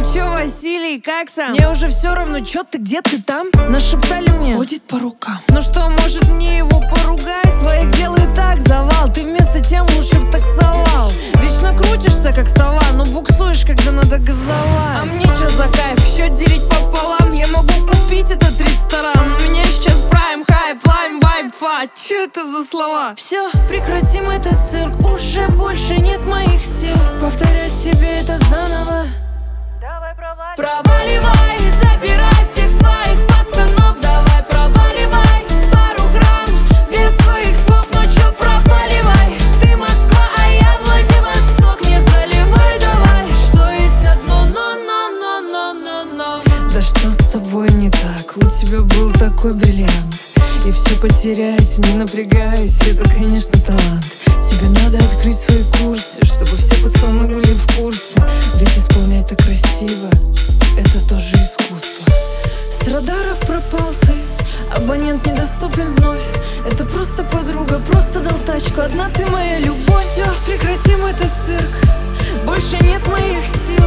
чё, Василий, как сам? Мне уже все равно, чё ты, где ты там? Нашептали мне, ходит по рукам. ну что, может мне его поругать? Своих дел и так завал, ты вместо тем лучше б таксовал. Вечно крутишься, как сова, но буксуешь, когда надо газовать. А мне чё за кайф, счет делить пополам? Я могу купить этот ресторан, но у меня сейчас прайм, хайп, лайм, вайб, фа. Чё это за слова? Все, прекратим этот цирк, уже больше нет моих сил повторять себе это заново. Проваливай, забирай всех своих пацанов, давай проваливай. Пару грамм, вес твоих слов, ну чё, проваливай. Ты Москва, а я Владивосток, не заливай давай. Что есть одно но. Да что с тобой не так? У тебя был такой бриллиант, и все потерять, не напрягаясь, это, конечно, талант. Тебе надо открыть свои курсы, чтобы все пацаны были в курсе. Ведь исполнять так красиво — это тоже искусство. С радаров пропал ты, абонент недоступен вновь. Это просто подруга, просто дал тачку, одна ты моя любовь. Все, прекратим этот цирк, больше нет моих сил